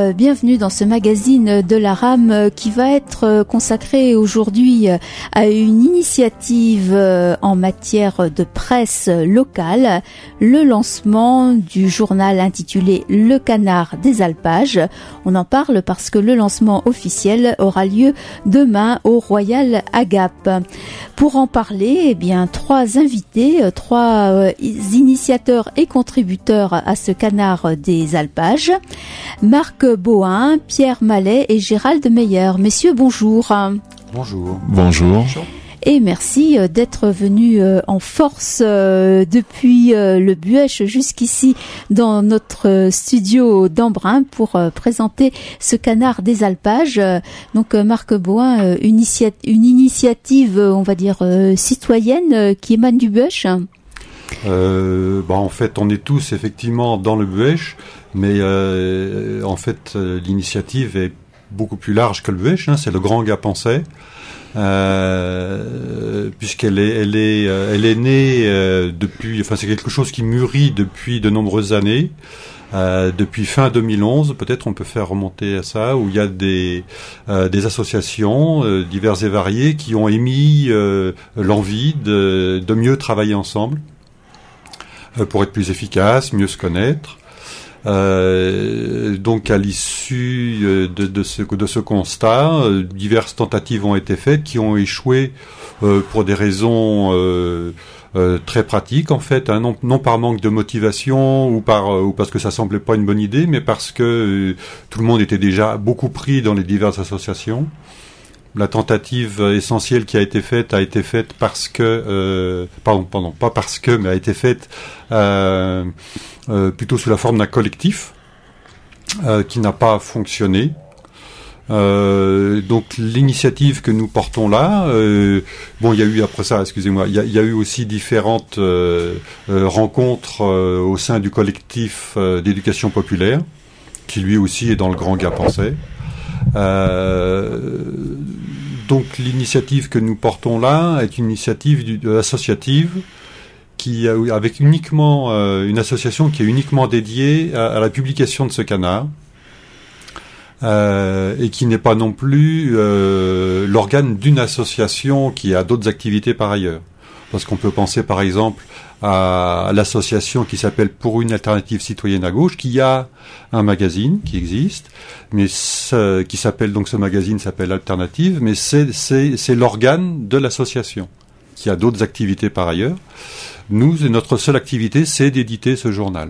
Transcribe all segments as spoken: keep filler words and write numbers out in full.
euh, bienvenue dans ce magazine de la RAM euh, qui va être euh, consacré aujourd'hui euh, à une initiative euh, en matière de presse locale, le lancement du journal intitulé Le Canard des Alpages. On en parle parce que le lancement officiel aura lieu demain au Royal Agap. Pour en parler, eh bien, trois invités, trois euh, initiateurs et contributeurs à ce Canard des Alpages. Marc Bohin, Pierre Mallet et Gérald Meyer. Messieurs, bonjour. Bonjour. Bonjour. Et merci d'être venus en force depuis le Buëch jusqu'ici dans notre studio d'Embrun pour présenter ce Canard des Alpages. Donc Marc Bohin, une, initia- une initiative, on va dire, citoyenne qui émane du Buëch. Euh, bah en fait, on est tous effectivement dans le Buëch, mais euh, en fait, euh, l'initiative est beaucoup plus large que le Buëch. Hein, c'est le Grand Gapençais, euh, puisqu'elle est, elle est, euh, elle est née euh, depuis. Enfin, c'est quelque chose qui mûrit depuis de nombreuses années. Euh, depuis fin deux mille onze, peut-être on peut faire remonter à ça, où il y a des, euh, des associations euh, diverses et variées qui ont émis euh, l'envie de, de mieux travailler ensemble, pour être plus efficace, mieux se connaître. Euh, donc à l'issue de, de, ce, de ce constat, euh, diverses tentatives ont été faites qui ont échoué euh, pour des raisons euh, euh, très pratiques en fait, hein, non, non par manque de motivation ou, par, euh, ou parce que ça semblait pas une bonne idée, mais parce que euh, tout le monde était déjà beaucoup pris dans les diverses associations. La tentative essentielle qui a été faite a été faite parce que, euh, pardon, pardon, pas parce que, mais a été faite euh, euh, plutôt sous la forme d'un collectif euh, qui n'a pas fonctionné. Euh, donc l'initiative que nous portons là, euh, bon, il y a eu après ça, excusez-moi, il y a, il y a eu aussi différentes euh, euh, rencontres euh, au sein du collectif euh, d'éducation populaire, qui lui aussi est dans le Grand Gapençais. Euh, donc l'initiative que nous portons là est une initiative du, euh, associative qui a, avec uniquement euh, une association qui est uniquement dédiée à, à la publication de ce canard euh, et qui n'est pas non plus euh, l'organe d'une association qui a d'autres activités par ailleurs. Parce qu'on peut penser par exemple à l'association qui s'appelle Pour une alternative citoyenne à gauche, qui a un magazine qui existe, mais ce, qui s'appelle donc ce magazine s'appelle Alternative, mais c'est, c'est, c'est l'organe de l'association qui a d'autres activités par ailleurs. Nous, notre seule activité, c'est d'éditer ce journal.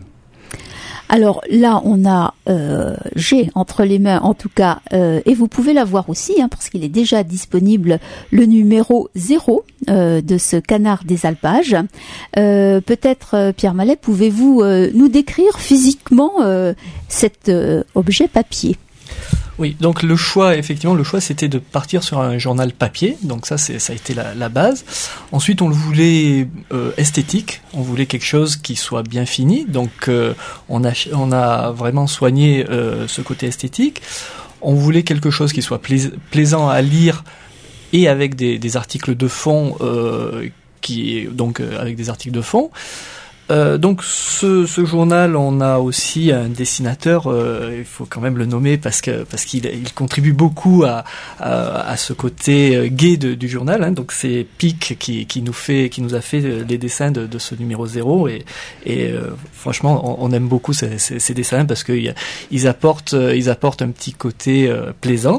Alors là, on a, euh, j'ai entre les mains en tout cas, euh, et vous pouvez la voir aussi, hein, parce qu'il est déjà disponible, le numéro zéro euh, de ce Canard des Alpages. Euh, peut-être, euh, Pierre Mallet, pouvez-vous euh, nous décrire physiquement euh, cet euh, objet papier ? Oui, donc le choix, effectivement, le choix c'était de partir sur un journal papier, donc ça c'est ça a été la, la base. Ensuite on le voulait euh, esthétique, on voulait quelque chose qui soit bien fini, donc euh, on a on a vraiment soigné euh, ce côté esthétique. On voulait quelque chose qui soit plais, plaisant à lire et avec des, des articles de fond, euh, qui donc euh, avec des articles de fond. Euh, donc ce, ce journal, on a aussi un dessinateur, euh, il faut quand même le nommer parce que parce qu'il il contribue beaucoup à à, à ce côté gai de, du journal. Hein. Donc c'est Pic qui qui nous fait qui nous a fait les dessins de, de ce numéro zéro et et euh, franchement on, on aime beaucoup ces, ces, ces dessins parce que ils apportent ils apportent un petit côté euh, plaisant.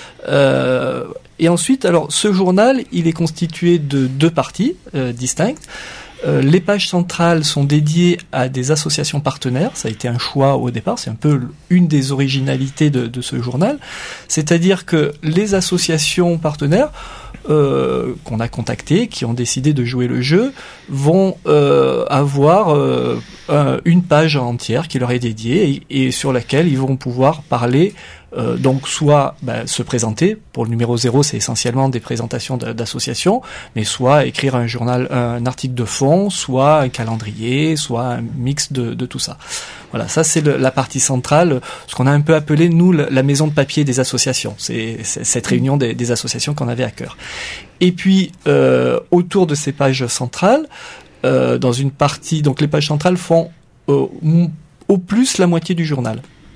Euh, et ensuite, alors ce journal, il est constitué de deux parties euh, distinctes. Euh, les pages centrales sont dédiées à des associations partenaires. Ça a été un choix au départ. C'est un peu une des originalités de, de ce journal. C'est-à-dire que les associations partenaires euh, qu'on a contactées, qui ont décidé de jouer le jeu, vont euh, avoir euh, un, une page entière qui leur est dédiée et, et sur laquelle ils vont pouvoir parler. Euh, donc soit bah, se présenter, pour le numéro zéro c'est essentiellement des présentations d'associations, mais soit écrire un journal, un article de fond, soit un calendrier, soit un mix de, de tout ça. Voilà, ça c'est le, la partie centrale, ce qu'on a un peu appelé nous la maison de papier des associations. C'est, c'est cette réunion des, des associations qu'on avait à cœur. Et puis euh, autour de ces pages centrales, euh, dans une partie, donc les pages centrales font euh, au plus la moitié du journal.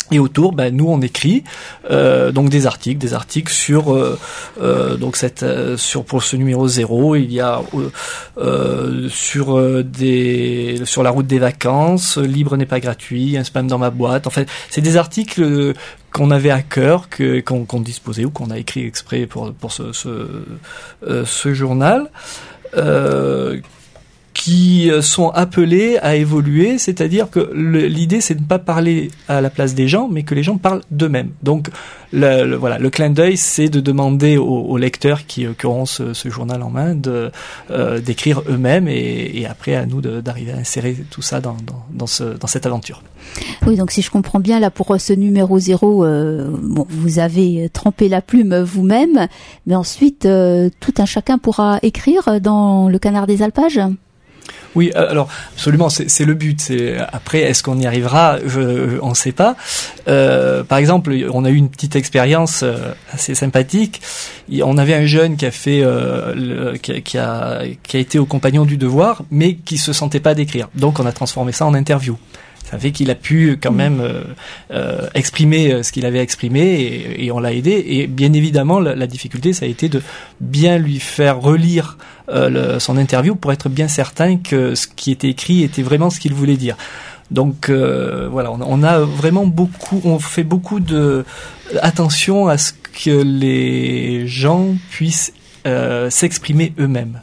Et autour, ben nous on écrit euh, donc des articles, des articles sur euh, euh, donc cette euh, sur pour ce numéro zéro, il y a euh, euh, sur euh, des sur la route des vacances, libre n'est pas gratuit, un spam dans ma boîte. En fait, c'est des articles euh, qu'on avait à cœur, que qu'on, qu'on disposait ou qu'on a écrit exprès pour pour ce ce, euh, ce journal. Euh, qui sont appelés à évoluer, c'est-à-dire que le, l'idée c'est de ne pas parler à la place des gens, mais que les gens parlent d'eux-mêmes. Donc le, le, voilà, le clin d'œil, c'est de demander aux, aux lecteurs qui, qui auront ce, ce journal en main de euh, d'écrire eux-mêmes et, et après à nous de, d'arriver à insérer tout ça dans, dans, dans, ce, dans cette aventure. Oui, donc si je comprends bien, là pour ce numéro zéro, euh, bon, vous avez trempé la plume vous-même, mais ensuite euh, tout un chacun pourra écrire dans le Canard des Alpages. Oui, alors absolument, c'est, c'est le but. C'est après, est-ce qu'on y arrivera je, On ne sait pas. Euh, par exemple, on a eu une petite expérience euh, assez sympathique. On avait un jeune qui a fait, euh, le, qui, a, qui a qui a été au Compagnon du Devoir, mais qui se sentait pas d'écrire. Donc, on a transformé ça en interview. Ça fait qu'il a pu quand même euh, euh, exprimer ce qu'il avait exprimé et, et on l'a aidé. Et bien évidemment, la, la difficulté, ça a été de bien lui faire relire euh, le, son interview pour être bien certain que ce qui était écrit était vraiment ce qu'il voulait dire. Donc euh, voilà, on, on a vraiment beaucoup, on fait beaucoup de attention à ce que les gens puissent euh, s'exprimer eux-mêmes.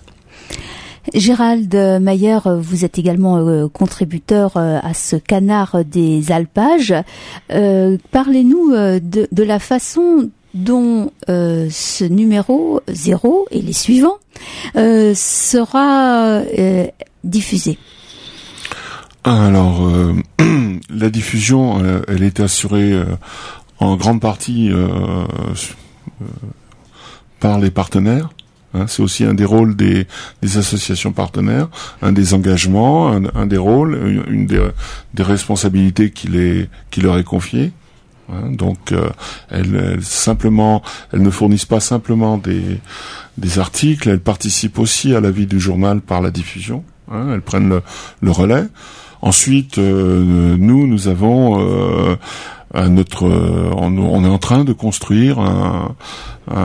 Gérald Mayer, vous êtes également euh, contributeur euh, à ce Canard des Alpages. Euh, parlez-nous euh, de, de la façon dont euh, ce numéro zéro et les suivants euh, sera euh, diffusé. Alors, euh, la diffusion, euh, elle est assurée euh, en grande partie euh, euh, par les partenaires. Hein, c'est aussi un des rôles des, des associations partenaires, un des engagements, un, un des rôles, une, une des, des responsabilités qui, les, qui leur est confiée. Hein, donc, euh, elles, elles, simplement, elles ne fournissent pas simplement des, des articles, elles participent aussi à la vie du journal par la diffusion. Hein, elles prennent le, le relais. Ensuite, euh, nous, nous avons euh, à notre, euh, on, on est en train de construire un, un,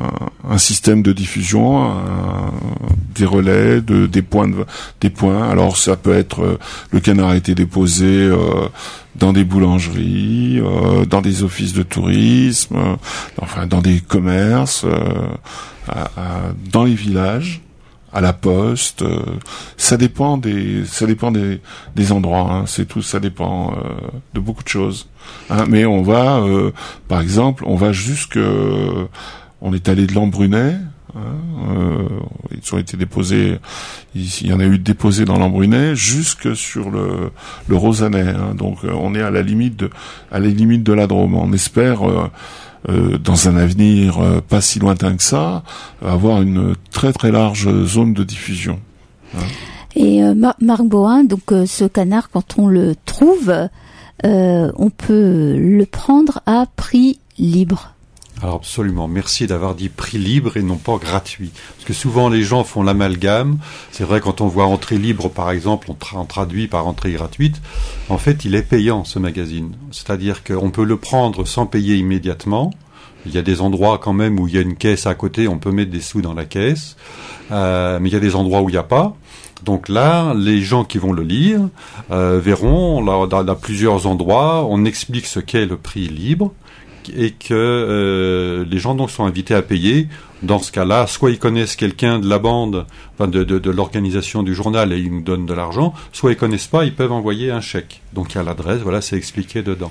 un système de diffusion, un, des relais, de, des points, de, des points. Alors, ça peut être euh, le Canard a été déposé euh, dans des boulangeries, euh, dans des offices de tourisme, euh, enfin dans des commerces, euh, à, à, dans les villages. À la poste, euh, ça dépend des, ça dépend des, des endroits. Hein, c'est tout, ça dépend euh, de beaucoup de choses. Hein, mais on va, euh, par exemple, on va jusque, euh, on est allé de l'Embrunais. Hein, euh, ils ont été déposés, il, il y en a eu déposés dans l'Embrunais jusque sur le, le Rosanais. Hein, donc euh, on est à la limite de, à la limite de la Drôme. On espère. Euh, Euh, dans un avenir euh, pas si lointain que ça, avoir une très très large zone de diffusion. Hein. Et euh, Mar- Marc Bohin, donc euh, ce canard, quand on le trouve, euh, on peut le prendre à prix libre. Alors absolument, merci d'avoir dit prix libre et non pas gratuit. Parce que souvent les gens font l'amalgame. C'est vrai, quand on voit entrée libre par exemple, on, tra- on traduit par entrée gratuite. En fait, il est payant ce magazine. C'est-à-dire qu'on peut le prendre sans payer immédiatement. Il y a des endroits quand même où il y a une caisse à côté, on peut mettre des sous dans la caisse. Euh, mais il y a des endroits où il n'y a pas. Donc là, les gens qui vont le lire euh, verront, là, dans, dans plusieurs endroits, on explique ce qu'est le prix libre. Et que euh, les gens donc sont invités à payer. Dans ce cas-là, soit ils connaissent quelqu'un de la bande, enfin de, de, de l'organisation du journal et ils nous donnent de l'argent, soit ils connaissent pas, ils peuvent envoyer un chèque. Donc il y a l'adresse, voilà, c'est expliqué dedans.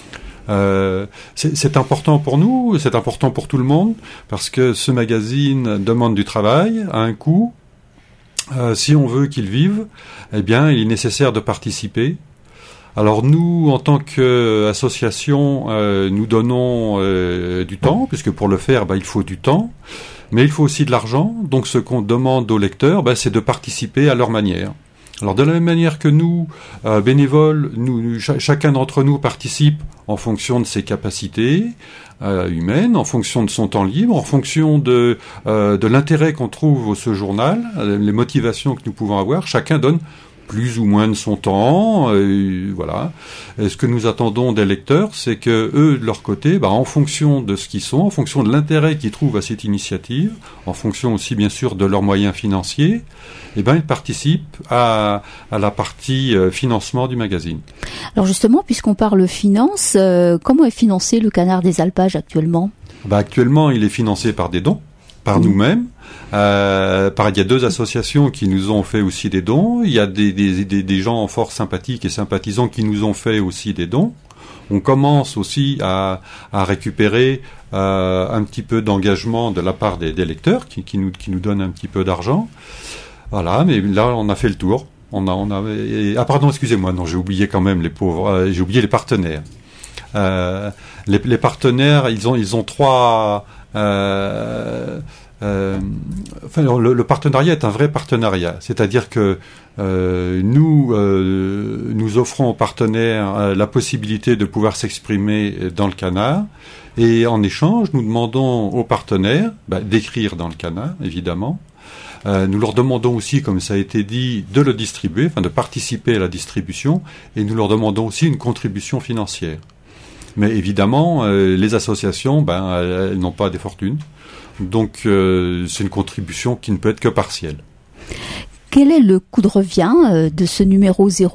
Euh, c'est, c'est important pour nous, c'est important pour tout le monde, parce que ce magazine demande du travail à un coût. Euh, si on veut qu'il vive, eh bien, il est nécessaire de participer. Alors nous, en tant qu'association, euh, nous donnons euh, du temps, puisque pour le faire, bah, il faut du temps, mais il faut aussi de l'argent. Donc ce qu'on demande aux lecteurs, bah, c'est de participer à leur manière. Alors de la même manière que nous, euh, bénévoles, nous, ch- chacun d'entre nous participe en fonction de ses capacités euh, humaines, en fonction de son temps libre, en fonction de, euh, de l'intérêt qu'on trouve au ce journal, euh, les motivations que nous pouvons avoir. Chacun donne plus ou moins de son temps, euh, voilà. Et ce que nous attendons des lecteurs, c'est que eux, de leur côté, bah, en fonction de ce qu'ils sont, en fonction de l'intérêt qu'ils trouvent à cette initiative, en fonction aussi bien sûr de leurs moyens financiers, eh ben ils participent à, à la partie euh, financement du magazine. Alors justement, puisqu'on parle finance, euh, comment est financé le Canard des Alpages actuellement ? Bah, actuellement, il est financé par des dons, par mmh. nous-mêmes. Euh, par, il y a deux associations qui nous ont fait aussi des dons. Il y a des, des, des, des gens fort sympathiques et sympathisants qui nous ont fait aussi des dons. On commence aussi à, à récupérer euh, un petit peu d'engagement de la part des, des lecteurs qui, qui, nous, qui nous donnent un petit peu d'argent. Voilà, mais là, on a fait le tour. On a, on a, et, ah pardon, excusez-moi, non, j'ai oublié quand même les pauvres, euh, j'ai oublié les partenaires. Euh, les, les partenaires, ils ont, ils ont trois. Euh, euh, enfin, le, le partenariat est un vrai partenariat, c'est-à-dire que euh, nous, euh, nous offrons aux partenaires euh, la possibilité de pouvoir s'exprimer dans le Canard, et en échange, nous demandons aux partenaires bah, d'écrire dans le Canard, évidemment. Euh, nous leur demandons aussi, comme ça a été dit, de le distribuer, enfin de participer à la distribution, et nous leur demandons aussi une contribution financière. Mais évidemment, euh, les associations, ben, elles, elles n'ont pas des fortunes, donc euh, c'est une contribution qui ne peut être que partielle. Quel est le coût de revient euh, de ce numéro zéro ?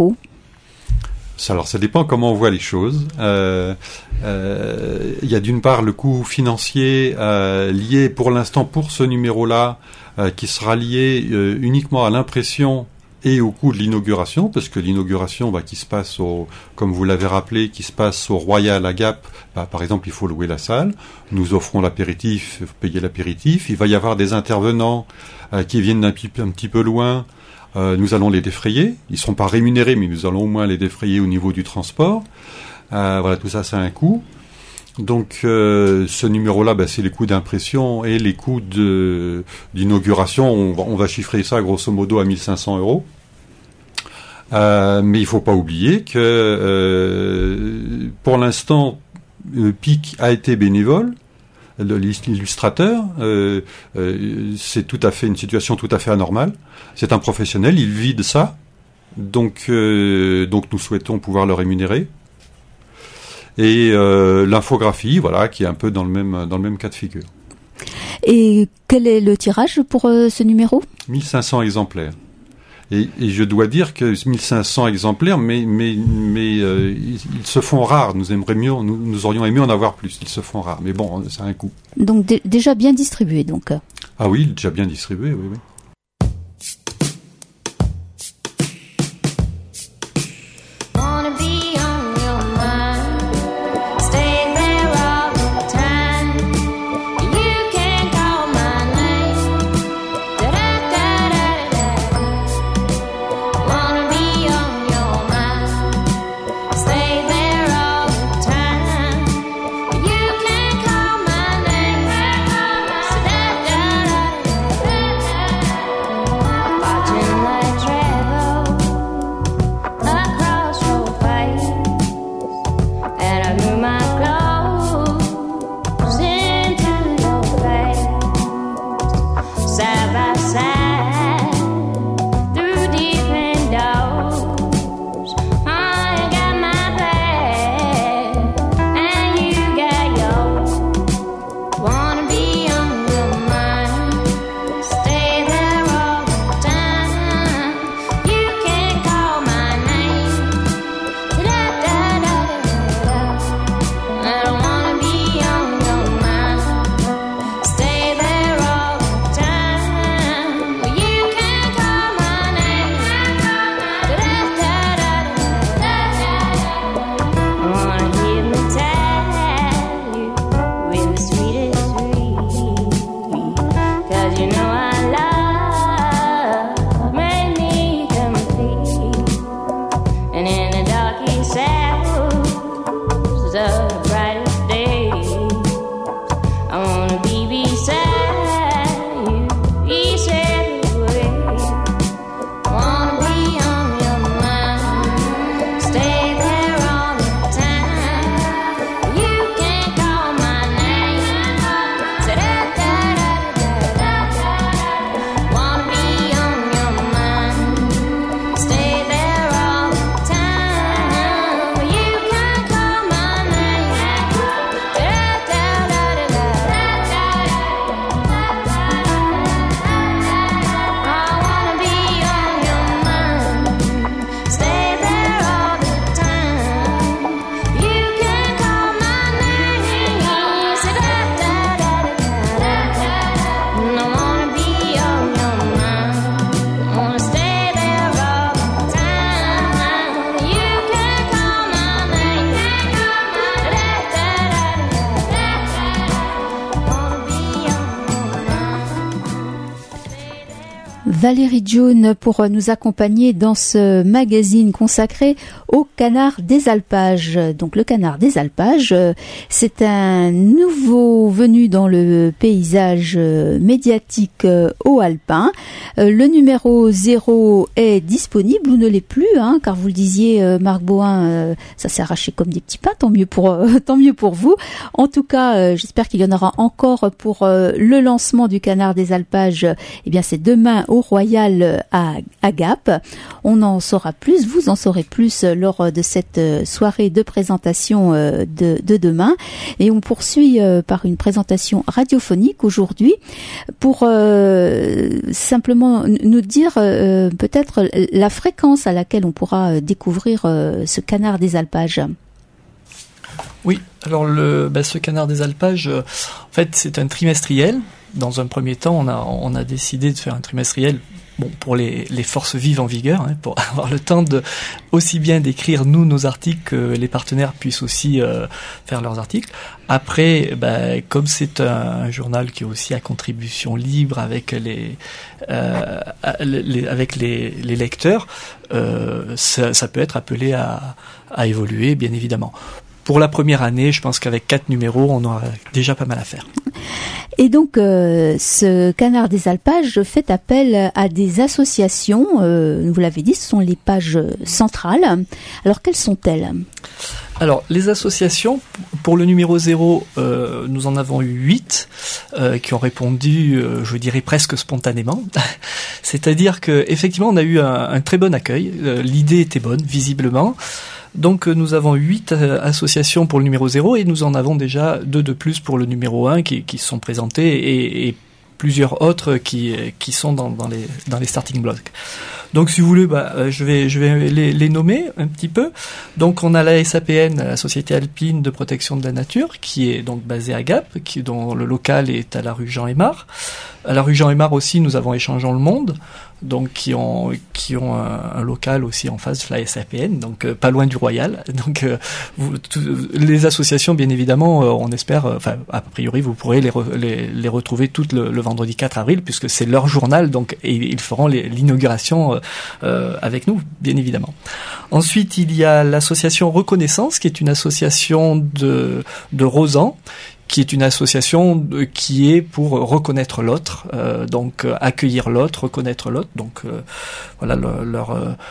Alors, ça dépend comment on voit les choses. Euh, euh, il y a d'une part le coût financier euh, lié pour l'instant pour ce numéro-là, euh, qui sera lié euh, uniquement à l'impression et au coût de l'inauguration, parce que l'inauguration bah, qui se passe, au, comme vous l'avez rappelé, qui se passe au Royal à Gap, bah, par exemple, il faut louer la salle, nous offrons l'apéritif, payer l'apéritif, il va y avoir des intervenants euh, qui viennent d'un petit, un petit peu loin, euh, nous allons les défrayer, ils ne seront pas rémunérés, mais nous allons au moins les défrayer au niveau du transport, euh, voilà, tout ça, ça a un coût. Donc euh, ce numéro-là, bah, c'est les coûts d'impression et les coûts de, d'inauguration. On va, on va chiffrer ça grosso modo à mille cinq cents euros. Euh, mais il ne faut pas oublier que euh, pour l'instant, euh, P I C a été bénévole. L'illustrateur, euh, euh, c'est tout à fait une situation tout à fait anormale. C'est un professionnel, il vit de ça. Donc, euh, donc nous souhaitons pouvoir le rémunérer. Et euh, l'infographie, voilà, qui est un peu dans le même dans le même cas de figure. Et quel est le tirage pour euh, ce numéro ? mille cinq cents exemplaires. Et, et je dois dire que mille cinq cents exemplaires, mais mais mais euh, ils, ils se font rares. Nous aimerions mieux, nous, nous aurions aimé en avoir plus. Ils se font rares, mais bon, ça a un coût. Donc d- déjà bien distribué, donc. Ah oui, déjà bien distribué, oui, oui. Valérie June pour nous accompagner dans ce magazine consacré au canard des alpages. Donc le canard des alpages, c'est un nouveau venu dans le paysage médiatique haut alpin. Le numéro zéro est disponible ou ne l'est plus, hein, car vous le disiez, Marc Bohin, ça s'est arraché comme des petits pains, tant mieux pour, tant mieux pour vous. En tout cas, j'espère qu'il y en aura encore pour le lancement du canard des alpages. Eh bien, c'est demain au Royal à, à Gap. On en saura plus, vous en saurez plus lors de cette soirée de présentation de, de demain. Et on poursuit par une présentation radiophonique aujourd'hui pour euh, simplement nous dire euh, peut-être la fréquence à laquelle on pourra découvrir euh, ce canard des alpages. Oui, alors le, bah, ce canard des alpages, euh, en fait, c'est un trimestriel. Dans un premier temps, on a, on a décidé de faire un trimestriel, bon, pour les, les forces vives en vigueur, hein, pour avoir le temps de aussi bien d'écrire nous nos articles que les partenaires puissent aussi euh, faire leurs articles. Après, bah, comme c'est un, un journal qui est aussi à contribution libre avec les, euh, les avec les, les lecteurs, euh, ça, ça peut être appelé à, à évoluer, bien évidemment. Pour la première année, je pense qu'avec quatre numéros, on aura déjà pas mal à faire. Et donc, euh, ce canard des alpages fait appel à des associations. Euh, vous l'avez dit, ce sont les pages centrales. Alors, quelles sont-elles ? Alors, les associations, pour le numéro zéro, euh, nous en avons eu huit euh, qui ont répondu, euh, je dirais presque spontanément. C'est-à-dire que effectivement, on a eu un, un très bon accueil. Euh, l'idée était bonne, visiblement. Donc nous avons huit euh, associations pour le numéro zéro et nous en avons déjà deux de plus pour le numéro un qui, qui sont présentées et, et plusieurs autres qui, qui sont dans, dans, les, dans les starting blocks. Donc si vous voulez, bah, je vais, je vais les, les nommer un petit peu. Donc on a la S A P N, la Société Alpine de Protection de la Nature, qui est donc basée à Gap, qui, dont le local est à la rue Jean-Aymar. À la rue Jean-Aymar aussi, nous avons Échangeons le Monde, donc qui ont qui ont un, un local aussi en face de la S A P N, donc euh, pas loin du Royal. Donc euh, vous, tout, les associations, bien évidemment, euh, on espère, enfin euh, a priori, vous pourrez les, re, les, les retrouver toutes le, le vendredi quatre avril, puisque c'est leur journal, donc et ils feront les, l'inauguration euh, euh, avec nous, bien évidemment. Ensuite, il y a l'association Reconnaissance, qui est une association de de Rozan, qui est une association qui est pour reconnaître l'autre, euh, donc euh, accueillir l'autre, reconnaître l'autre, donc euh, voilà leur leur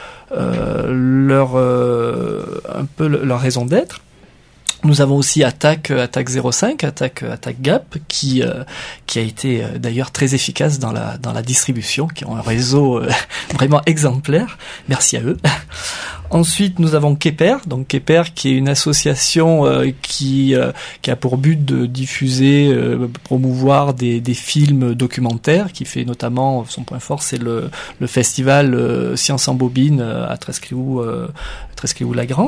euh, leur euh, un peu leur raison d'être. Nous avons aussi Attaque Attaque zéro cinq, Attaque Attaque Gap, qui euh, qui a été euh, d'ailleurs très efficace dans la dans la distribution, qui ont un réseau euh, vraiment exemplaire. Merci à eux. Ensuite, nous avons Keper, donc Keper qui est une association euh, qui euh, qui a pour but de diffuser, euh, promouvoir des des films documentaires, qui fait notamment, son point fort, c'est le le festival euh, Science en bobine euh, à Tresclou euh, Tresclou-Lagrand.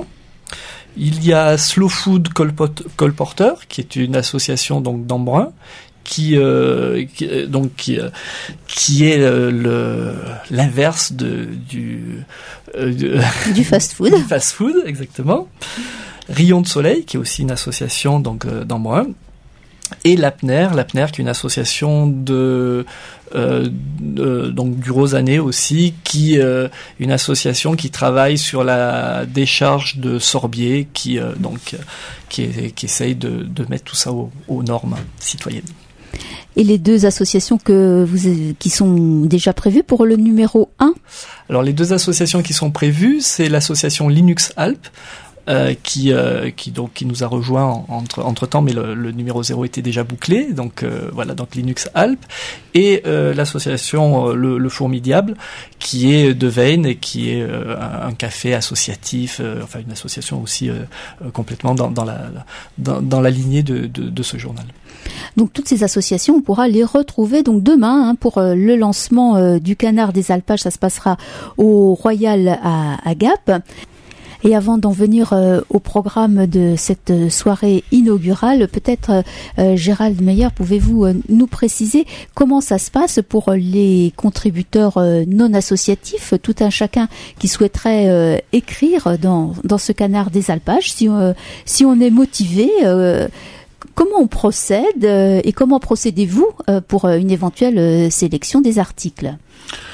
Il y a Slow Food Colporteur, qui est une association donc d'Embrun, qui, euh, qui donc qui, qui est le l'inverse de du euh, de, du fast-food. Du fast-food, exactement. Rayon de Soleil, qui est aussi une association donc euh, d'Embrun. Et l'Apner, l'Apner qui est une association de, euh, de donc du Rosanais aussi, qui euh, une association qui travaille sur la décharge de Sorbier, qui euh, donc qui, est, qui essaye de, de mettre tout ça aux, aux normes citoyennes. Et les deux associations que vous qui sont déjà prévues pour le numéro un ? Alors les deux associations qui sont prévues, c'est l'association Linux Alpes. Euh, qui euh, qui donc qui nous a rejoint en, entre entre temps, mais le, le numéro zéro était déjà bouclé, donc euh, voilà, donc Linux Alpes et euh, l'association euh, le, le Fourmi-Diable, qui est de Veynes et qui est euh, un, un café associatif, euh, enfin une association aussi euh, euh, complètement dans dans la dans, dans la lignée de, de de ce journal. Donc toutes ces associations, on pourra les retrouver donc demain hein, pour euh, le lancement euh, du Canard des Alpages. Ça se passera au Royal à, à Gap. Et avant d'en venir euh, au programme de cette soirée inaugurale, peut-être euh, Gérald Meyer, pouvez-vous euh, nous préciser comment ça se passe pour les contributeurs euh, non associatifs, tout un chacun qui souhaiterait euh, écrire dans dans ce Canard des Alpages, si euh, si on est motivé. Euh, Comment on procède euh, et comment procédez-vous euh, pour euh, une éventuelle euh, sélection des articles ?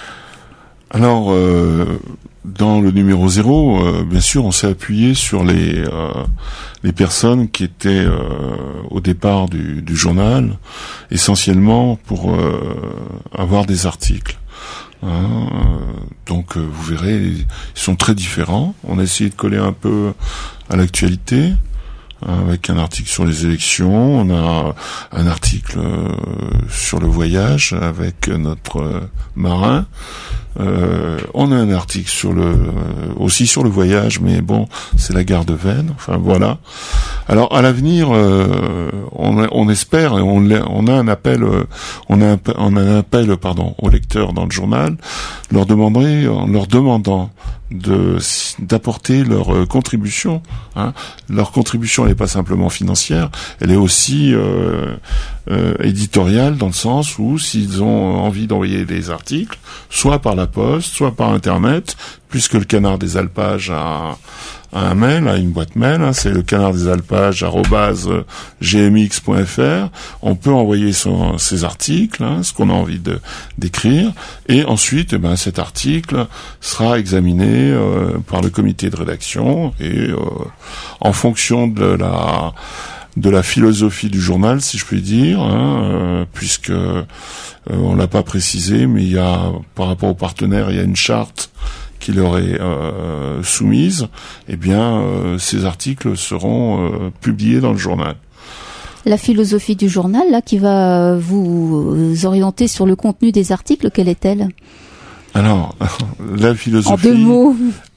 Alors, euh, dans le numéro zéro, euh, bien sûr, on s'est appuyé sur les euh, les personnes qui étaient euh, au départ du, du journal, essentiellement pour euh, avoir des articles. Hein, euh, donc, euh, vous verrez, ils sont très différents. On a essayé de coller un peu à l'actualité, avec un article sur les élections, on a un article euh, sur le voyage avec notre euh, marin, euh, on a un article sur le euh, aussi sur le voyage, mais bon, c'est la gare de Veynes, enfin voilà. Alors à l'avenir, euh, on, on espère, et on, on a un appel, euh, on a un, on a un appel, pardon, aux lecteurs dans le journal, leur demander, en leur demandant de d'apporter leur euh, contribution. Hein. Leur contribution, elle n'est pas simplement financière, elle est aussi euh, euh, éditoriale, dans le sens où s'ils ont envie d'envoyer des articles, soit par la poste, soit par Internet, puisque le Canard des Alpages a, a un mail, a une boîte mail, hein, c'est le canard des alpages arobase g m x point f r. On peut envoyer son, ses articles, hein, ce qu'on a envie de d'écrire, et ensuite, eh ben, cet article sera examiné euh, par le comité de rédaction, et euh, en fonction de la de la philosophie du journal, si je puis dire, hein, euh, puisque euh, on l'a pas précisé, mais il y a, par rapport aux partenaires, il y a une charte qui leur est euh, soumise, eh bien, euh, ces articles seront euh, publiés dans le journal. La philosophie du journal, là, qui va vous orienter sur le contenu des articles, quelle est-elle ? Alors, la philosophie... En deux mots.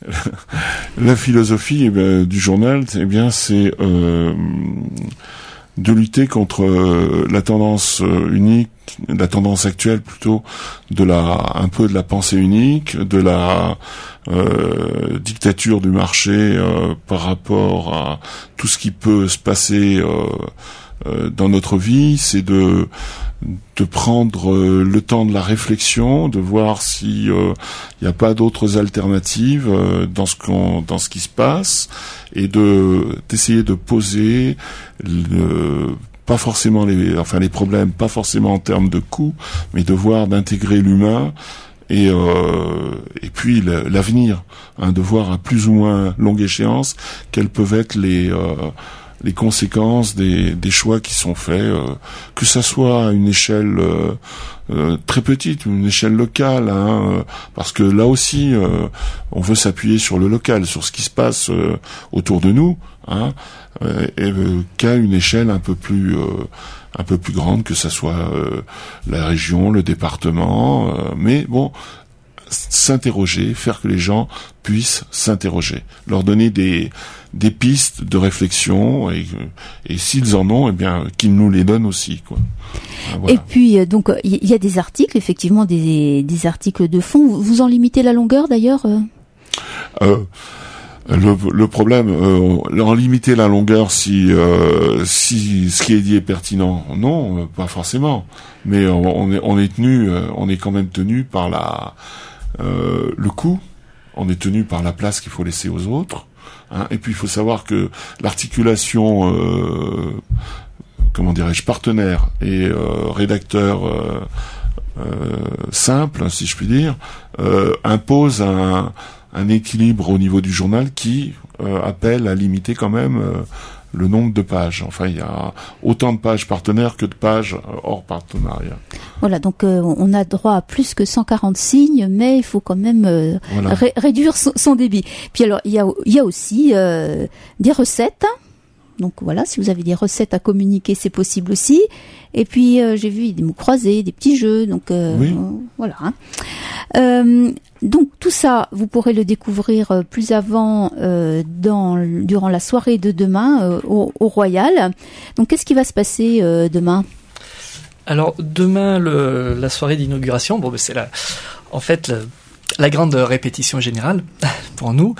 La philosophie eh bien, du journal, eh bien, c'est euh, de lutter contre euh, la tendance euh, unique, la tendance actuelle plutôt, de la un peu de la pensée unique, de la euh, dictature du marché euh, par rapport à tout ce qui peut se passer euh, euh, dans notre vie. C'est de de prendre euh, le temps de la réflexion, de voir si il euh, n'y a pas d'autres alternatives euh, dans ce qu'on dans ce qui se passe, et de d'essayer de poser le pas forcément les, enfin les problèmes, pas forcément en termes de coûts, mais de voir, d'intégrer l'humain et euh, et puis le, l'avenir, hein, de voir à plus ou moins longue échéance quelles peuvent être les euh, les conséquences des des choix qui sont faits, euh, que ça soit à une échelle euh, euh, très petite, une échelle locale, hein, euh, parce que là aussi euh, on veut s'appuyer sur le local, sur ce qui se passe euh, autour de nous, hein, euh, et euh, qu'à une échelle un peu plus euh, un peu plus grande, que ça soit euh, la région, le département, euh, mais bon, s'interroger, faire que les gens puissent s'interroger, leur donner des des pistes de réflexion, et, et s'ils en ont, eh bien qu'ils nous les donnent aussi, quoi. Voilà. Et puis donc il y a des articles, effectivement des des articles de fond. Vous en limitez la longueur d'ailleurs euh euh, le, le problème, euh, en limiter la longueur si euh, si ce qui est dit est pertinent, non, pas forcément. Mais on, on est on est tenu, on est quand même tenu par la euh, le coût. On est tenu par la place qu'il faut laisser aux autres. Hein, et puis il faut savoir que l'articulation, euh, comment dirais-je, partenaire et euh, rédacteur euh, euh, simple, si je puis dire, euh, impose un, un équilibre au niveau du journal qui euh, appelle à limiter quand même euh, le nombre de pages. Enfin, il y a autant de pages partenaires que de pages hors partenariat. Voilà, donc euh, on a droit à plus que cent quarante signes, mais il faut quand même euh, voilà. ré- réduire son, son débit. Puis alors, il y a, il y a aussi euh, des recettes. Donc voilà, si vous avez des recettes à communiquer, c'est possible aussi. Et puis euh, j'ai vu des mots croisés, des petits jeux, donc euh, oui. euh, voilà. Hein. Euh, donc tout ça, vous pourrez le découvrir plus avant euh, dans durant la soirée de demain euh, au, au Royal. Donc qu'est-ce qui va se passer euh, demain ? Alors demain, le, la soirée d'inauguration, bon, ben c'est la, en fait, la, la grande répétition générale pour nous.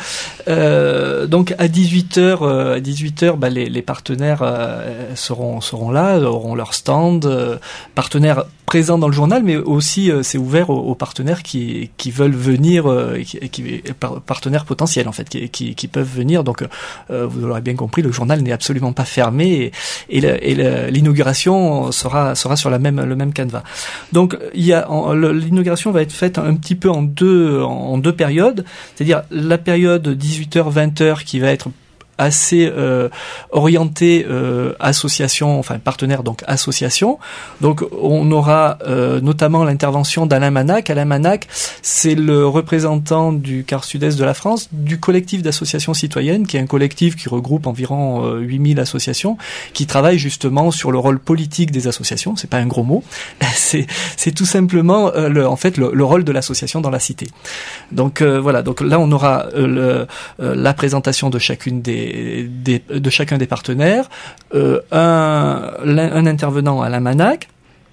Euh, donc à dix-huit heures, euh, à dix-huit heures, bah, les, les partenaires euh, seront seront là, auront leur stand, euh, partenaires présents dans le journal, mais aussi euh, c'est ouvert aux, aux partenaires qui qui veulent venir, euh, qui, qui par, partenaires potentiels en fait, qui qui, qui peuvent venir. Donc euh, vous l'aurez bien compris, le journal n'est absolument pas fermé, et, et, la, et la, l'inauguration sera sera sur la même le même canevas. Donc il y a en, le, l'inauguration va être faite un petit peu en deux deux en deux périodes, c'est-à-dire la période dix-huit heures vingt heures qui va être assez euh, orienté euh, association, enfin partenaire, donc association. Donc on aura euh, notamment l'intervention d'Alain Manac. Alain Manac, c'est le représentant du quart sud-est de la France, du collectif d'associations citoyennes, qui est un collectif qui regroupe environ euh, huit mille associations, qui travaille justement sur le rôle politique des associations. C'est pas un gros mot, c'est c'est tout simplement euh, le, en fait le, le rôle de l'association dans la cité. Donc euh, voilà. Donc là on aura euh, le, euh, la présentation de chacune des Des, de chacun des partenaires, euh, un, un intervenant à la Manac,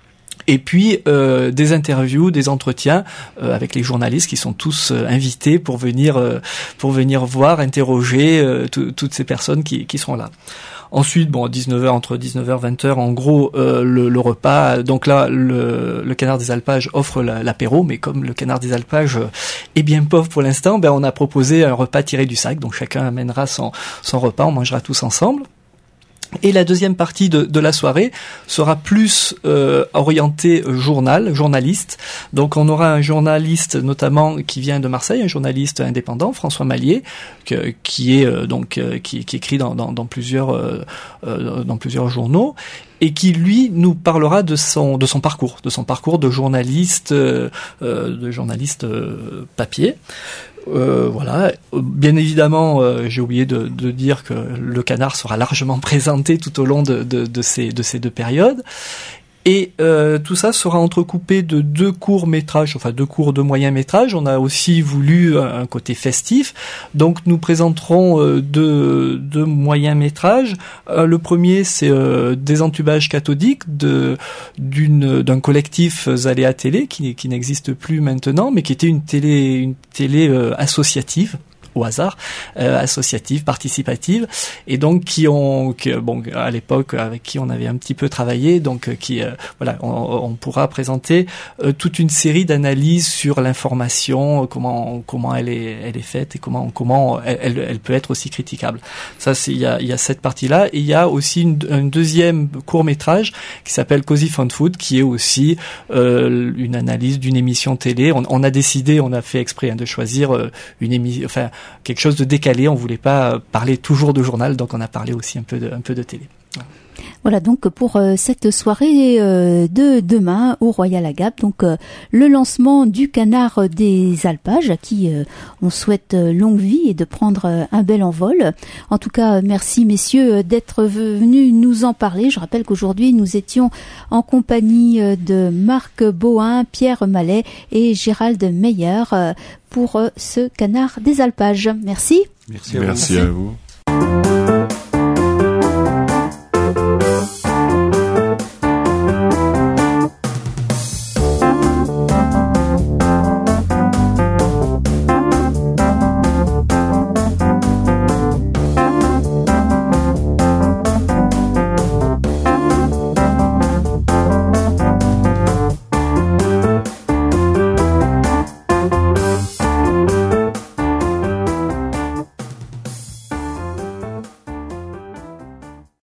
et puis euh, des interviews, des entretiens euh, avec les journalistes qui sont tous euh, invités pour venir euh, pour venir voir, interroger euh, toutes ces personnes qui, qui sont là. Ensuite, bon, dix-neuf heures, entre dix-neuf heures vingt heures, en gros, euh, le, le repas. Donc là, le, le Canard des Alpages offre la, l'apéro, mais comme le Canard des Alpages est bien pauvre pour l'instant, ben on a proposé un repas tiré du sac. Donc chacun amènera son, son repas, on mangera tous ensemble. Et la deuxième partie de, de la soirée sera plus euh, orientée journal, journaliste. Donc on aura un journaliste notamment qui vient de Marseille, un journaliste indépendant, François Mallier, que, qui est euh, donc euh, qui, qui écrit dans, dans, dans plusieurs euh, euh, dans plusieurs journaux, et qui lui nous parlera de son de son parcours, de son parcours de journaliste, euh, de journaliste euh, papier. Euh, voilà. Bien évidemment, euh, j'ai oublié de, de dire que le canard sera largement présenté tout au long de, de, de ces de ces deux périodes. Et euh, tout ça sera entrecoupé de deux courts métrages, enfin deux courts de moyen métrage. On a aussi voulu un côté festif, donc nous présenterons euh, deux, deux moyens métrages. Euh, le premier, c'est euh, des entubages cathodiques de d'une d'un collectif Zaléa Télé qui, qui n'existe plus maintenant, mais qui était une télé une télé euh, associative. Au hasard, euh, associative, participative, et donc qui ont, qui, bon, à l'époque avec qui on avait un petit peu travaillé, donc euh, qui, euh, voilà, on, on pourra présenter euh, toute une série d'analyses sur l'information, comment comment elle est elle est faite et comment comment elle, elle, elle peut être aussi critiquable. Ça, c'est il y a il y a cette partie-là, et il y a aussi une, un deuxième court métrage qui s'appelle Cozy Fun Food, qui est aussi euh, une analyse d'une émission télé. On, on a décidé, on a fait exprès hein, de choisir euh, une émission, enfin quelque chose de décalé. On voulait pas parler toujours de journal, donc on a parlé aussi un peu de, un peu de télé. Voilà donc pour euh, cette soirée euh, de demain au Royal Agap, donc euh, le lancement du Canard des Alpages, à qui euh, on souhaite euh, longue vie et de prendre euh, un bel envol. En tout cas, merci messieurs d'être venus nous en parler. Je rappelle qu'aujourd'hui nous étions en compagnie euh, de Marc Bohin, Pierre Mallet et Gérald Meyer euh, pour euh, ce Canard des Alpages. Merci. Merci à vous. Merci à vous.